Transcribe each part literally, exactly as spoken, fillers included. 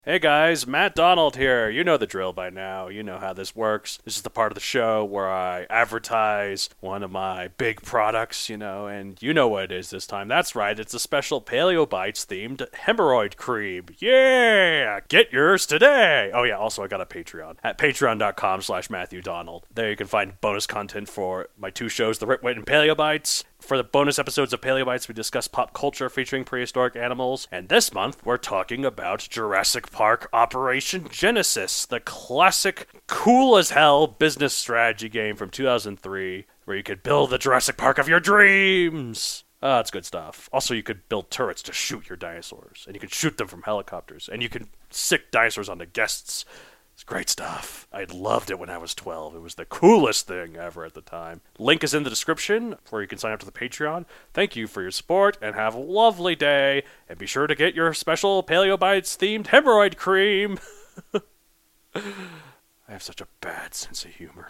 Hey guys, Matt Donald here. You know the drill by now. You know how this works. This is the part of the show where I advertise one of my big products, you know, and you know what it is this time. That's right, it's a special Paleo Bites themed hemorrhoid cream. Yeah! Get yours today! Oh yeah, also I got a Patreon at patreon.com slash Matthew Donald. There you can find bonus content for my two shows, The Rit Wit and Paleo Bites. For the bonus episodes of Paleo Bites, we discuss pop culture featuring prehistoric animals. And this month, we're talking about Jurassic Park Operation Genesis, the classic, cool-as-hell business strategy game from two thousand three, where you could build the Jurassic Park of your dreams. Ah, that's good stuff. Also, you could build turrets to shoot your dinosaurs, and you could shoot them from helicopters, and you could sick dinosaurs onto guests. It's great stuff. I loved it when I was twelve. It was the coolest thing ever at the time. Link is in the description where you can sign up to the Patreon. Thank you for your support and have a lovely day. And be sure to get your special Paleo Bites themed hemorrhoid cream. I have such a bad sense of humor.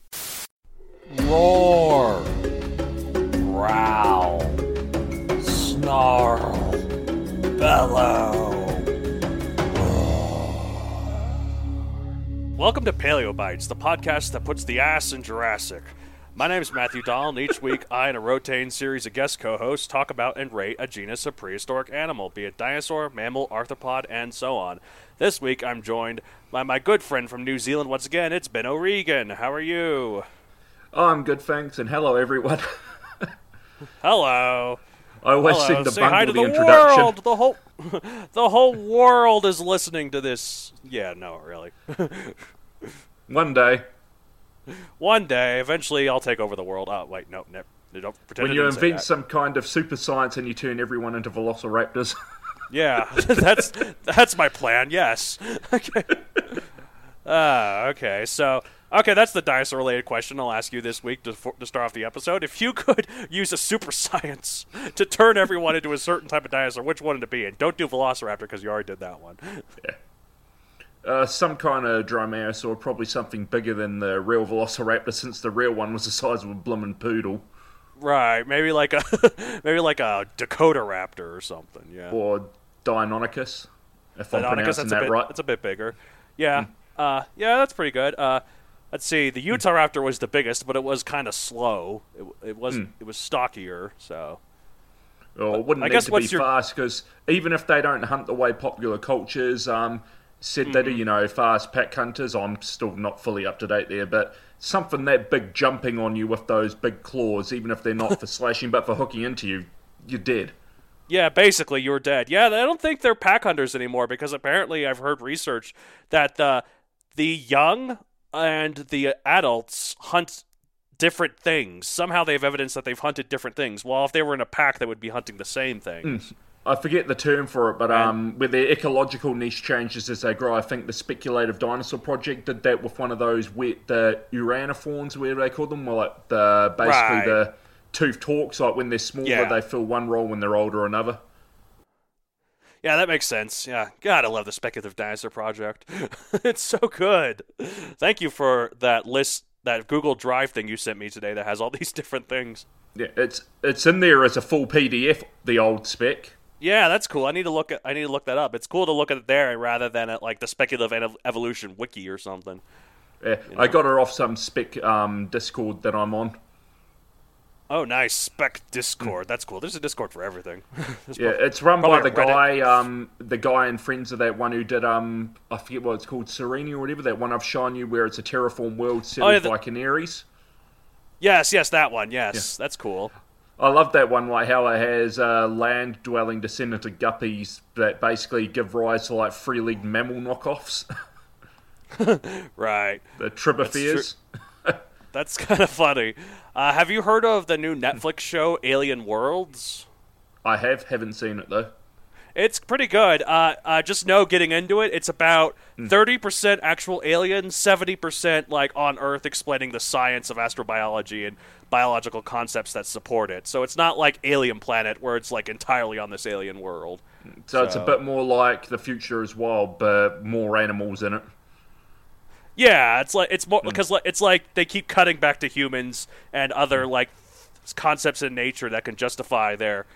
Roar. Growl. Snarl. Bellow. Welcome to Paleo Bites, the podcast that puts the ass in Jurassic. My name is Matthew Donald, and each week I and a rotating series of guest co-hosts talk about and rate a genus of prehistoric animal, be it dinosaur, mammal, arthropod, and so on. This week I'm joined by my good friend from New Zealand once again. It's Ben O'Regan. How are you? Oh, I'm good, thanks, and hello, everyone. Hello. I always Hello. seem to Say bungle hi to the, the introduction. world. The whole, the whole world is listening to this. Yeah, no, really. One day, One day, eventually, I'll take over the world. Oh, wait, no, no, don't pretend. when I you didn't say invent that. some kind of super science and you turn everyone into velociraptors. Yeah, that's that's my plan. Yes. Okay. Ah, okay. So, okay, that's the dinosaur-related question I'll ask you this week to to start off the episode. If you could use a super science to turn everyone into a certain type of dinosaur, which one would it be? And don't do Velociraptor because you already did that one. Yeah. Uh, some kind of dromaeosaur, probably something bigger than the real velociraptor, since the real one was the size of a bloomin' poodle. Right. Maybe like a maybe like a Dakota Raptor or something. Yeah. Or Deinonychus, if I'm Deinonychus, pronouncing that's a that bit, right. That's a bit bigger. Yeah. Uh, yeah, that's pretty good. Uh, let's see. The Utah Raptor was the biggest, but it was kind of slow. It, it was Hmm. it was stockier. So. Or it wouldn't I need guess to what's be your- fast, because even if they don't hunt the way popular cultures um, said Mm-hmm. they do, you know, fast pack hunters, I'm still not fully up to date there, but something that big jumping on you with those big claws, even if they're not for slashing but for hooking into you, you're dead. Yeah, basically, you're dead. Yeah, I don't think they're pack hunters anymore because apparently I've heard research that uh, the young and the adults hunt different things. Somehow they have evidence that they've hunted different things. Well, if they were in a pack, they would be hunting the same things. I forget the term for it, but um, where their ecological niche changes as they grow. I think the Speculative Dinosaur Project did that with one of those wet, the Uranifawns, whatever they call them, well, like the basically Right. the toothed hawks. Like when they're smaller, Yeah. they fill one role; when they're older, another. Yeah, that makes sense. Yeah, God, I love the Speculative Dinosaur Project. It's so good. Thank you for that list, that Google Drive thing you sent me today that has all these different things. Yeah, it's it's in there as a full P D F. The old spec. Yeah, that's cool. I need to look at. I need to look that up. It's cool to look at it there rather than at like the Speculative Ev- Evolution wiki or something. Yeah, I got it off some spec um, Discord that I'm on. Oh, nice. Spec Discord. That's cool. There's a Discord for everything. There's Yeah, prob- it's run by probably the a Reddit. guy, um, the guy and friends of that one who did, um, I forget what it's called, Serene or whatever, that one I've shown you where it's a terraform world settled Oh, yeah, the- by canaries. Yes, yes, that one. Yes, that's cool. I love that one, like how it has uh, land-dwelling descendant of guppies that basically give rise to like three-legged mammal knockoffs, Right. the Tribopheres. That's kind of funny. Uh, have you heard of the new Netflix show Alien Worlds? I have, haven't seen it though. It's pretty good. Uh, uh, just know, getting into it, it's about thirty percent actual aliens, seventy percent like on Earth explaining the science of astrobiology and biological concepts that support it. So it's not like Alien Planet where it's like entirely on this alien world. So, it's a So- bit more like the future as well, but more animals in it. Yeah, it's like it's more because like, it's like they keep cutting back to humans and other like concepts in nature that can justify their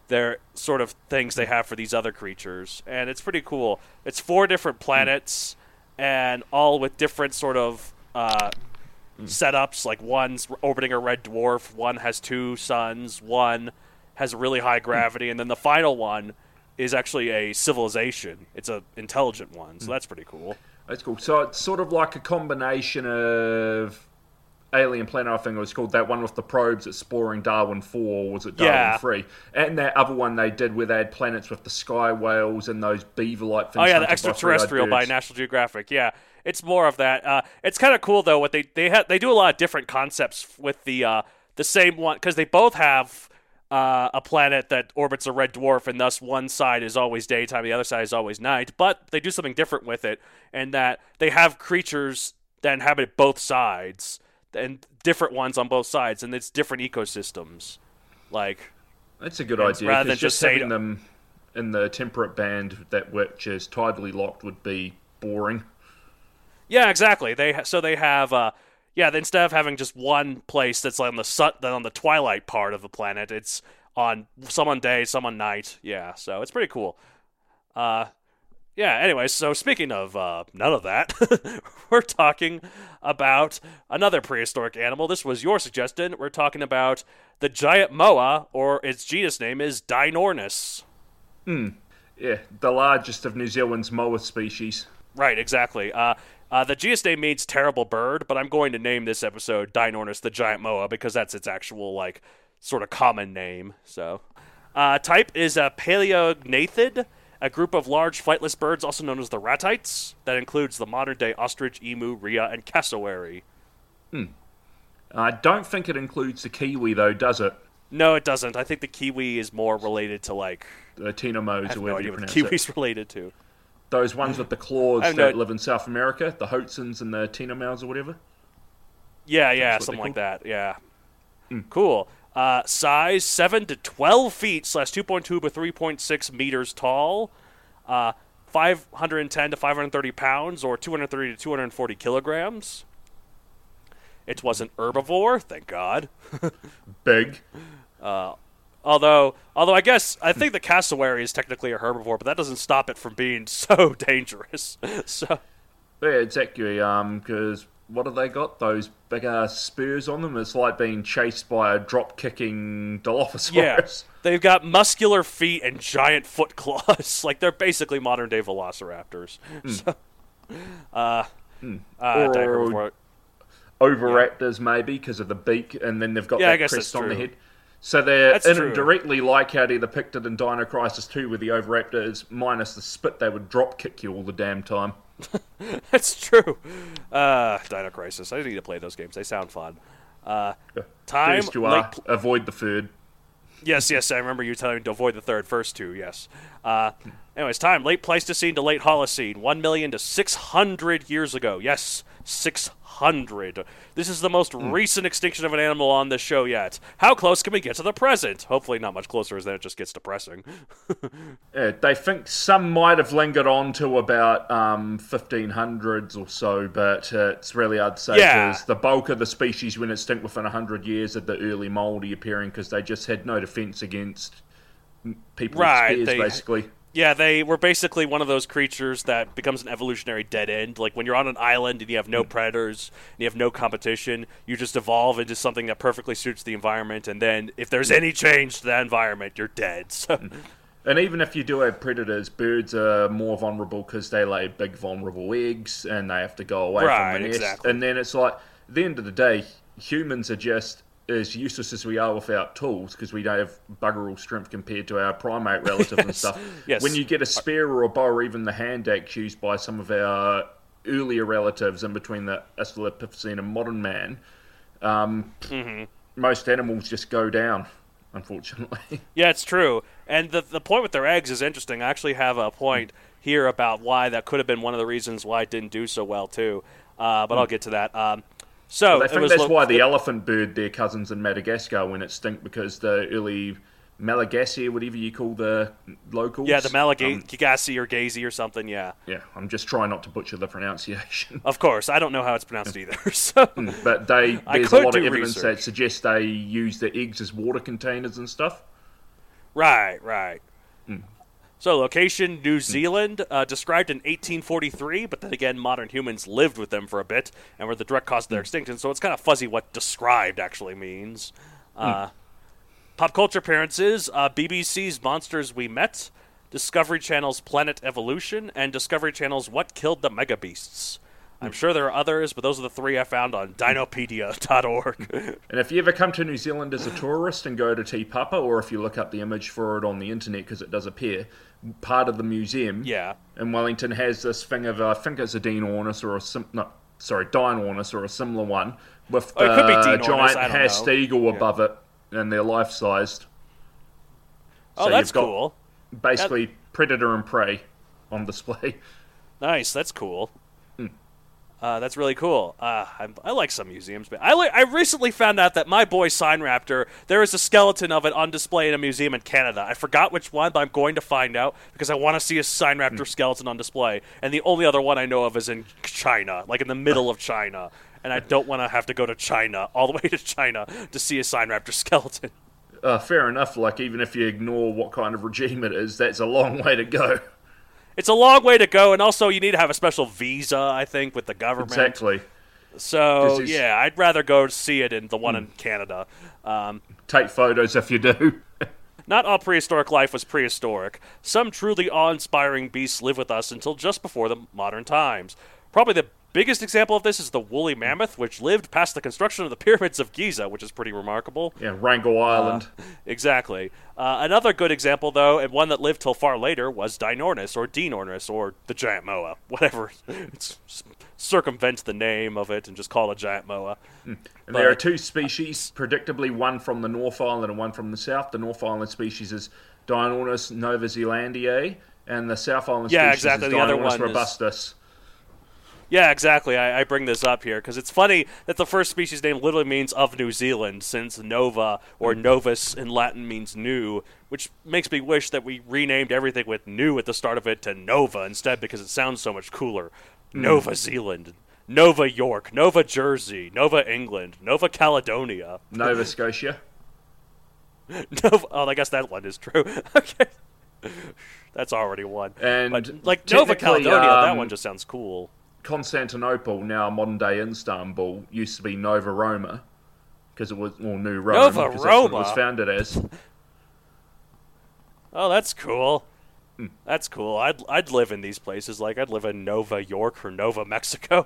their sort of things they have for these other creatures, and it's pretty cool. It's four different planets, and all with different sort of uh, setups. Like one's orbiting a red dwarf, one has two suns, one has really high gravity, and then the final one is actually a civilization. It's a intelligent one, so that's pretty cool. That's cool. So it's sort of like a combination of Alien Planet, I think it was called, that one with the probes exploring Darwin four, or was it Darwin Yeah. three? And that other one they did where they had planets with the sky whales and those beaver-like things. Oh yeah, the hunted by Extraterrestrial three-eyed by birds. National Geographic. Yeah, it's more of that. Uh, it's kind of cool though. What they they ha- they do a lot of different concepts with the uh, the same one, because they both have uh, a planet that orbits a red dwarf, and thus one side is always daytime, the other side is always night. But they do something different with it, and that they have creatures that inhabit both sides, and different ones on both sides, and it's different ecosystems. Like, That's a good and idea. rather 'Cause than just just say- having them in the temperate band, that which is tidally locked, would be boring. yeah, exactly. They ha- so they have uh, yeah. Instead of having just one place that's on the sun, then on the twilight part of the planet, it's on some on day, some on night. Yeah, so it's pretty cool. Uh, yeah. Anyway, so speaking of uh, none of that, we're talking about another prehistoric animal. This was your suggestion. We're talking about the giant moa, or its genus name is Dinornis. Yeah, the largest of New Zealand's moa species. Right, exactly. Uh, uh, the genus name means terrible bird, but I'm going to name this episode Dinornis the giant moa because that's its actual, like, sort of common name. So, uh, type is a Paleognathid, a group of large flightless birds also known as the ratites, that includes the modern-day ostrich, emu, rhea, and cassowary. I don't think it includes the kiwi, though, does it? No, it doesn't. I think the kiwi is more related to, like, The I Tinomos, have or no whatever idea you what the pronounce kiwi's it. related to. Those ones with the claws I have that no- live in South America, the Hoatzins and the Tinomals or whatever. Yeah, yeah, That's what something they're like that. Yeah. Cool. Uh, size seven to twelve feet slash two point two to three point six meters tall. Uh, five hundred ten to five hundred thirty pounds, or two hundred thirty to two hundred forty kilograms. It was an herbivore, thank God. Big. Although, although I guess I think the cassowary is technically a herbivore, but that doesn't stop it from being so dangerous. So, Yeah, exactly. Um, because what have they got? Those big ass spurs on them. It's like being chased by a drop kicking Dilophosaurus. yeah, they've got muscular feet and giant foot claws. Like they're basically modern day velociraptors. So, uh, uh, Or- di- herbivore. Oviraptors, maybe, because of the beak, and then they've got Yeah, I that guess crest that's on the true. head. So they're That's in true. directly like how they're depicted in Dino Crisis two, where the Oviraptors, minus the spit, they would drop kick you all the damn time. That's true. Uh, Dino Crisis. I need to play those games. They sound fun. Uh, time. First you late are, pl- avoid the third. yes, yes. I remember you telling me to avoid the third first two. Yes. Uh, anyways, time. Late Pleistocene to late Holocene. One million to six hundred years ago. Yes, six hundred. This is the most recent extinction of an animal on this show yet. How close can we get to the present? Hopefully, not much closer, as then it just gets depressing. Yeah, they think some might have lingered on to about um, fifteen hundreds or so, but uh, it's really hard to say Yeah. because the bulk of the species went extinct within one hundred years of the early mouldy appearing because they just had no defense against m- people Right, with spears, they- basically. Yeah, they were basically one of those creatures that becomes an evolutionary dead end. Like when you're on an island and you have no predators and you have no competition, you just evolve into something that perfectly suits the environment. And then if there's any change to that environment, you're dead. So, And even if you do have predators, birds are more vulnerable because they lay big vulnerable eggs and they have to go away Right, from the nest. exactly. And then it's like, at the end of the day, humans are just as useless as we are without tools because we don't have bugger all strength compared to our primate relatives and stuff. yes. When you get a spear or a bow or even the hand axe used by some of our earlier relatives in between the Australopithecine and modern man, um, Mm-hmm. most animals just go down, unfortunately. yeah, it's true. And the the point with their eggs is interesting. I actually have a point here about why that could have been one of the reasons why it didn't do so well, too. Uh, but I'll get to that. Um, so I it think was that's lo- why the elephant bird, their cousins in Madagascar, went extinct because the early Malagasy, whatever you call the locals. Yeah, the um, Malagasy or Gazy or something, yeah. yeah, I'm just trying not to butcher the pronunciation. Of course, I don't know how it's pronounced either. So, But they, I there's a could lot of do evidence research. that suggests they use the eggs as water containers and stuff. Right, right. So, location, New Zealand, uh, described in eighteen forty-three, but then again, modern humans lived with them for a bit and were the direct cause of their extinction, so it's kind of fuzzy what described actually means. Uh, mm. Pop culture appearances, uh, B B C's Monsters We Met, Discovery Channel's Planet Evolution, and Discovery Channel's What Killed the Megabeasts. I'm sure there are others, but those are the three I found on dinopedia dot org. And if you ever come to New Zealand as a tourist and go to Te Papa, or if you look up the image for it on the internet, because it does appear, part of the museum yeah. in Wellington has this thing of, uh, I think it's a Dinornis or a, sim- no, sorry, Dinornis or a similar one, with oh, the Dinornis, giant Hast Eagle yeah. above it, and they're life-sized. Oh, so that's you've got cool. Basically, that... Predator and Prey on display. Nice, that's cool. Uh, that's really cool. Uh, I, I like some museums, but I, li- I recently found out that my boy Sign Raptor, there is a skeleton of it on display in a museum in Canada. I forgot which one, but I'm going to find out because I want to see a Sign Raptor mm. skeleton on display. And the only other one I know of is in China, like in the middle of China. And I don't want to have to go to China, all the way to China, to see a Sign Raptor skeleton. Uh, fair enough. Like, even if you ignore what kind of regime it is, that's a long way to go. It's a long way to go, and also you need to have a special visa, I think, with the government. Exactly. So, yeah, I'd rather go see it in the one mm. in Canada. Um, Take photos if you do. Not all prehistoric life was prehistoric. Some truly awe-inspiring beasts live with us until just before the modern times. Probably the biggest example of this is the woolly mammoth, which lived past the construction of the pyramids of Giza, which is pretty remarkable. Yeah, Wrangel Island. Uh, exactly. Uh, another good example, though, and one that lived till far later, was Dinornis, or Dinornis, or the giant moa. Whatever. It's, circumvent the name of it and just call it a giant moa. Mm. And but, there are two species, predictably one from the North Island and one from the South. The North Island species is Dinornis novazelandiae, and the South Island yeah, species exactly. is the other Dinornis one robustus. Is... Yeah, exactly. I, I bring this up here because it's funny that the first species name literally means of New Zealand, since nova or novus in Latin means new, which makes me wish that we renamed everything with new at the start of it to Nova instead because it sounds so much cooler. Mm. Nova Zealand, Nova York, Nova Jersey, Nova England, Nova Caledonia. Nova Scotia. Nova, oh, I guess that one is true. Okay. That's already one. And but, like Nova Caledonia, um, that one just sounds cool. Constantinople, now modern-day Istanbul, used to be Nova Roma, because it was, or New Rome, Nova because Roma. that's what it was founded as. Oh, that's cool. Mm. That's cool. I'd I'd live in these places. Like, I'd live in Nova York or Nova Mexico.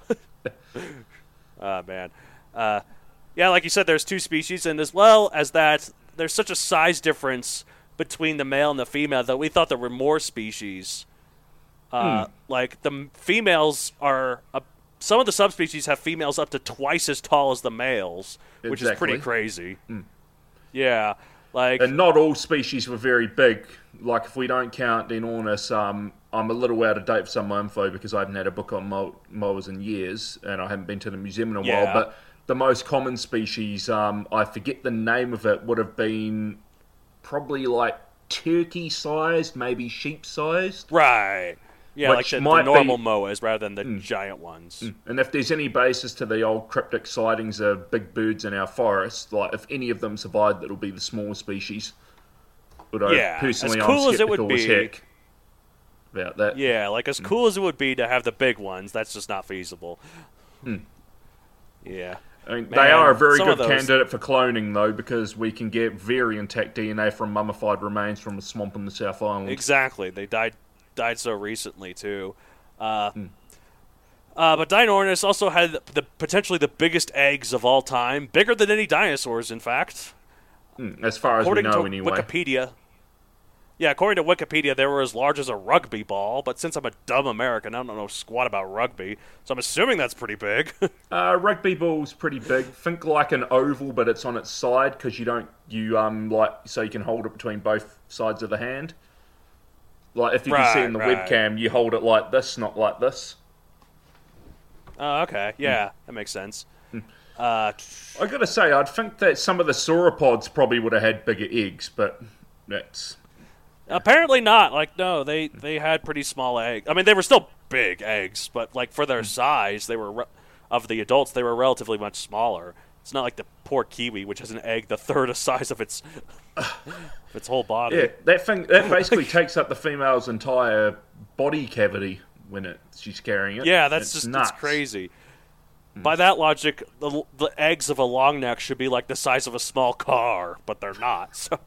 Oh, man. Uh, yeah, like you said, there's two species, and as well as that, there's such a size difference between the male and the female that we thought there were more species. Uh, mm. Like, the females are... Uh, some of the subspecies have females up to twice as tall as the males, exactly. Which is pretty crazy. Mm. Yeah, like... And not all species were very big. Like, if we don't count Dinornis, um, I'm a little out of date for some of my info because I haven't had a book on mo- moas in years, and I haven't been to the museum in a yeah. while, but the most common species, um, I forget the name of it, would have been probably, like, turkey-sized, maybe sheep-sized. Right. Yeah, Which like the, the normal be, moas rather than the mm, giant ones. Mm. And if there's any basis to the old cryptic sightings of big birds in our forests, like if any of them survived, it'll be the small species. Although yeah, personally, as cool I'm as it would be, as heck about that. Yeah, like as mm. cool as it would be to have the big ones, that's just not feasible. Mm. Yeah. I mean, Man, they are a very good those... candidate for cloning, though, because we can get very intact D N A from mummified remains from a swamp in the South Island. Exactly. They died died so recently, too. Uh, mm. uh, but Dinornis also had the potentially the biggest eggs of all time, bigger than any dinosaurs, in fact. Mm, as far as according we know, to anyway. Wikipedia. Yeah, according to Wikipedia, they were as large as a rugby ball, but since I'm a dumb American, I don't know squat about rugby, so I'm assuming that's pretty big. uh, rugby ball's pretty big. Think like an oval, but it's on its side, because you don't, you, um, like, so you can hold it between both sides of the hand. Like, if you right, can see in the right. webcam, you hold it like this, not like this. Oh, okay. Yeah, mm. that makes sense. Mm. Uh, I gotta say, I'd think that some of the sauropods probably would have had bigger eggs, but that's... Apparently not. Like, no, they, they had pretty small eggs. I mean, they were still big eggs, but, like, for their size, they were... Re- of the adults, they were relatively much smaller. It's not like the poor kiwi, which has an egg the third the size of its of its whole body. Yeah, that thing that basically takes up the female's entire body cavity when it she's carrying it. Yeah, that's it's just nuts. it's crazy. By that logic, the the eggs of a long neck should be like the size of a small car, but they're not. So.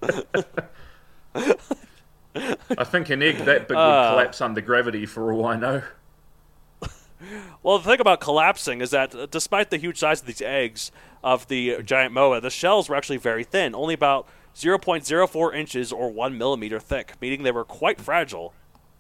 I think an egg that big would Uh, collapse under gravity for all I know. Well, the thing about collapsing is that uh, despite the huge size of these eggs of the giant moa, the shells were actually very thin, only about zero point zero four inches or one millimeter thick, meaning they were quite fragile.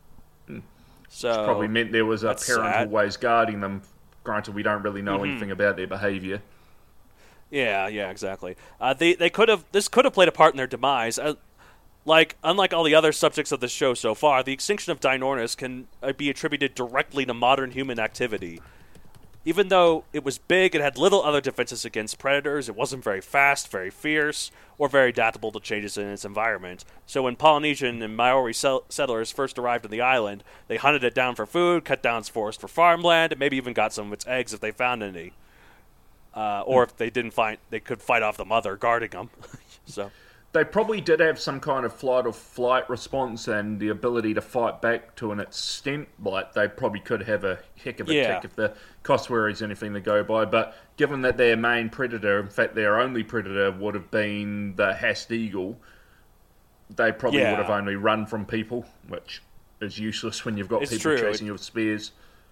So Probably meant there was a that's parent sad. always guarding them. Granted, we don't really know Mhm. anything about their behaviour. Yeah, yeah, exactly. Uh, they they could have this could have played a part in their demise. Uh, like unlike all the other subjects of the show so far, the extinction of Dinornis can uh, be attributed directly to modern human activity. Even though it was big, it had little other defenses against predators. It wasn't very fast, very fierce, or very adaptable to changes in its environment. So when Polynesian and Maori sel- settlers first arrived on the island, they hunted it down for food, cut down its forest for farmland, and maybe even got some of its eggs if they found any. Uh, or if they didn't find, they could fight off the mother guarding them. So They probably did have some kind of flight or flight response and the ability to fight back to an extent. Like, they probably could have a heck of a Yeah. tick if the Koswara is anything to go by. But given that their main predator, in fact their only predator, would have been the Hast Eagle, they probably Yeah. would have only run from people, which is useless when you've got It's people true. chasing you with spears.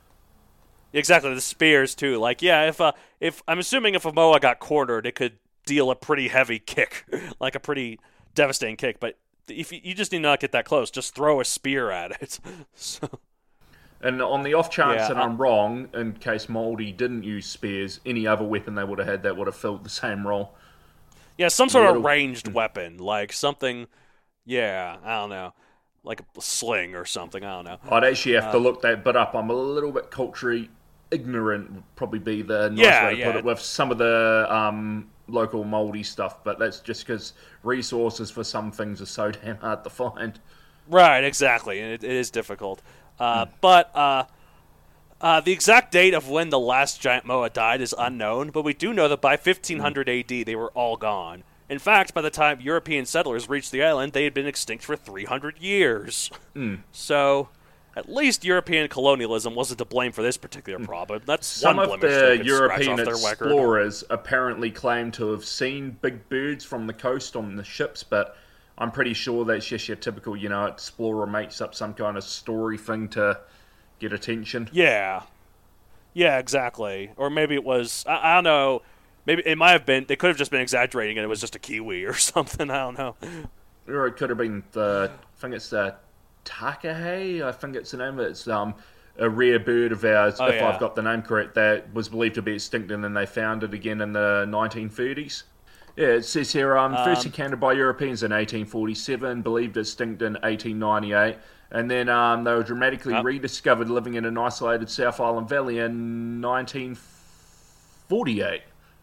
exactly, the spears too. Like, yeah, if uh, if I'm assuming if a moa got cornered, it could deal a pretty heavy kick, like a pretty devastating kick. But if you, you just need to not get that close, just throw a spear at it. So, And on the off chance Yeah, that I- I'm wrong, in case Moldy didn't use spears, any other weapon they would have had that would have filled the same role. yeah, some sort of little- ranged weapon, like something. Yeah, I don't know, like a sling or something. I don't know. I'd actually Uh, have to look that bit up. I'm a little bit culturally ignorant, would probably be the nice Yeah, way to yeah. put it, with some of the um, local Moldy stuff, but that's just because resources for some things are so damn hard to find. Right, exactly, and it, it is difficult. Uh, But uh, uh, the exact date of when the last giant moa died is unknown, but we do know that by fifteen hundred A D they were all gone. In fact, by the time European settlers reached the island, they had been extinct for three hundred years. So, at least European colonialism wasn't to blame for this particular problem. That's Some one of blemish the they could European scratch off their record. explorers apparently claim to have seen big birds from the coast on the ships, but I'm pretty sure that's just your typical, you know, explorer makes up some kind of story thing to get attention. Yeah. Yeah, exactly. Or maybe it was, I, I don't know, maybe it might have been, they could have just been exaggerating and it was just a kiwi or something, I don't know. Or it could have been the, I think it's the Takahe, I think it's the name of it. It's um, a rare bird of ours, Oh, if yeah. I've got the name correct, that was believed to be extinct and then they found it again in the nineteen thirties. Yeah, it says here, um, first Um, encountered by Europeans in eighteen forty-seven, believed extinct in eighteen ninety-eight, and then um, they were dramatically Oh. rediscovered living in an isolated South Island Valley in nineteen forty-eight.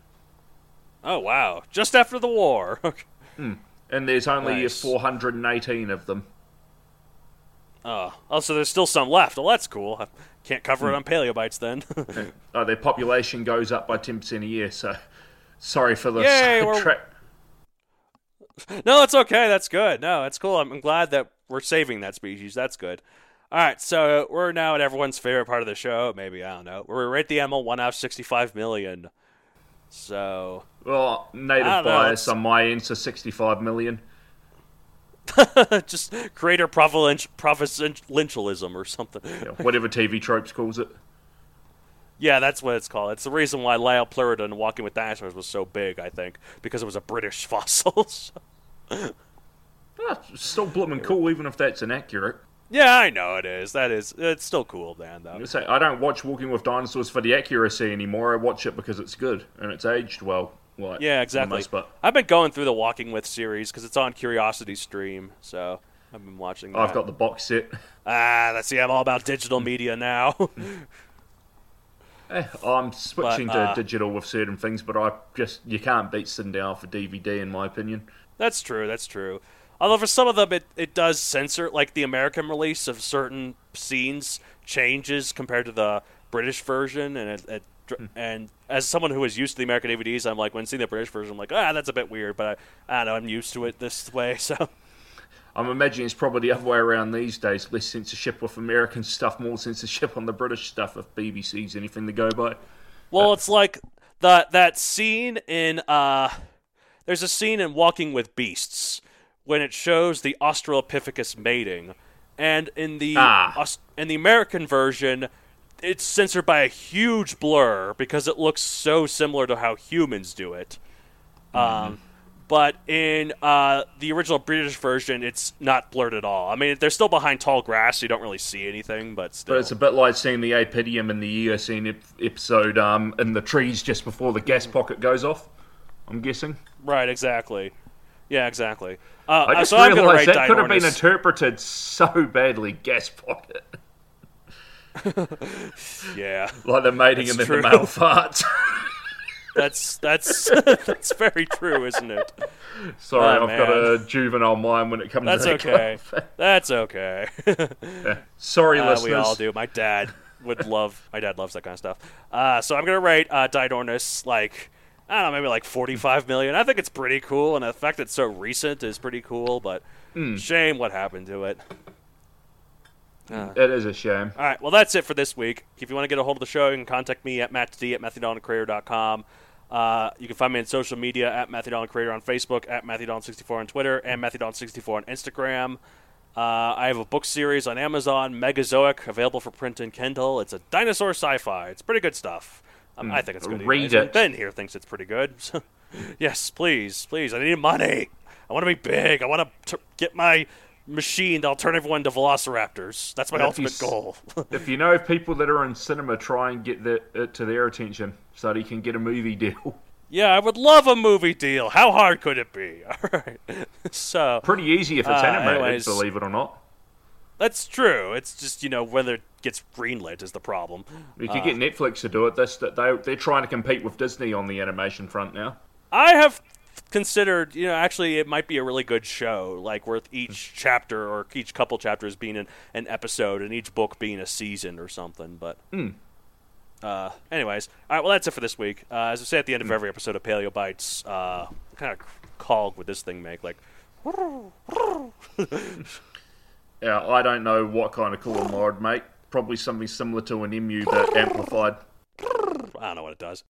Oh, wow. Just after the war. And there's only Nice. four hundred eighteen of them. oh. oh, so there's still some left. Well, that's cool. I can't cover it on paleobites then. Oh, their population goes up by ten percent a year, so sorry for the Yay, we're- sidetrack. No, it's okay. That's good. No, it's cool. I'm, I'm glad that we're saving that species. That's good. All right, so we're now at everyone's favorite part of the show. Maybe, I don't know. We're at the M L one out of sixty-five million. So, Well, native I don't know, bias it's- on my end, so sixty-five million. just greater provilen- provincialism or something. Yeah, whatever T V Tropes calls it. Yeah, that's what it's called. It's the reason why Lyle Pleurodon in Walking with Dinosaurs was so big, I think, because it was a British fossil. So- Ah, still blooming cool, even if that's inaccurate. yeah, I know it is. That is, it's still cool, Dan, though. I say I don't watch Walking with Dinosaurs for the accuracy anymore. I watch it because it's good and it's aged well. Like, Yeah, for the exactly. most part. I've been going through the Walking With series because it's on Curiosity Stream, so I've been watching that. I've got the box set. Ah, that's see, I'm all about digital media now. Eh, I'm switching But, uh, to digital with certain things, but I just you can't beat sitting down for D V D in my opinion. That's true, that's true. Although for some of them, it, it does censor, like the American release of certain scenes changes compared to the British version, and it, it and as someone who is used to the American D V Ds, I'm like, when seeing the British version, I'm like, ah, that's a bit weird, but I, I don't know, I'm used to it this way, so. I'm imagining it's probably the other way around these days. Less censorship with American stuff, more censorship on the British stuff if B B C's anything to go by. Well, uh, it's like the that scene in, uh, there's a scene in Walking with Beasts when it shows the Australopithecus mating, and in the ah. Aus- in the American version, it's censored by a huge blur because it looks so similar to how humans do it. Mm-hmm. Um, but in uh, the original British version, it's not blurred at all. I mean, they're still behind tall grass, so you don't really see anything, but still. But it's a bit like seeing the Apidium in the Eocene ep- episode um, in the trees just before the gas pocket goes off, I'm guessing. Right, exactly. Yeah, exactly. Uh, I just so I'm realised that Dinornis. could have been interpreted so badly, gas pocket. Yeah. Like the mating and then the male farts. That's that's that's very true, isn't it? Sorry, oh, I've man. got a juvenile mind when it comes that's to that okay. kind of That's okay. yeah. Sorry, uh, listeners. We all do. My dad would love. My dad loves that kind of stuff. Uh, so I'm gonna rate uh, Dinornis like I don't know, maybe like forty-five million. I think it's pretty cool, and the fact that it's so recent is pretty cool. But mm. shame what happened to it. Uh, it is a shame. All right, well, that's it for this week. If you want to get a hold of the show, you can contact me at matt d at matthew dolan creator dot com. Uh, you can find me on social media at Matthew Dolan Creator on Facebook, at Matthew Dolan sixty-four on Twitter, and Matthew Dolan sixty-four on Instagram. Uh, I have a book series on Amazon, Megazoic, available for print and Kindle. It's a dinosaur sci-fi. It's pretty good stuff. Um, mm, I think it's good. Read anyways. it. Ben here thinks it's pretty good. So, yes, please, please. I need money. I want to be big. I want to t- get my machine that'll turn everyone into velociraptors. That's my if ultimate you, goal. If you know people that are in cinema, try and get the, it to their attention so that he can get a movie deal. Yeah, I would love a movie deal. How hard could it be? All right. So pretty easy if it's uh, animated, anyways, believe it or not. That's true. It's just, you know, whether it gets greenlit is the problem. You could uh, get Netflix to do it. That's that they they're trying to compete with Disney on the animation front now. I have considered, you know, actually it might be a really good show, like worth each chapter or each couple chapters being an, an episode and each book being a season or something. But mm. uh, anyways, all right, well, that's it for this week. Uh, as I say at the end of every episode of Paleo Bites, uh, what kind of call would this thing make? Like, yeah, I don't know what kind of call I'd make. Probably something similar to an emu, but amplified. I don't know what it does.